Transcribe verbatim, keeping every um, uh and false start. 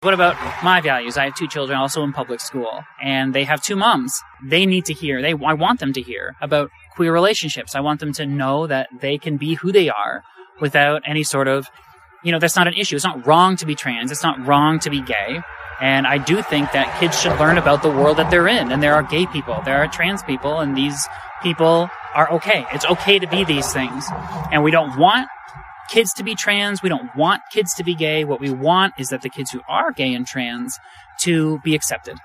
What about my values? I have two children also in public school, and they have two moms. They need to hear, they, I want them to hear about queer relationships. I want them to know that they can be who they are without any sort of, you know, that's not an issue. It's not wrong to be trans. It's not wrong to be gay. And I do think that kids should learn about the world that they're in. And there are gay people, there are trans people, and these people are okay. It's okay to be these things. And we don't want kids to be trans. We don't want kids to be gay. What we want is that the kids who are gay and trans to be accepted.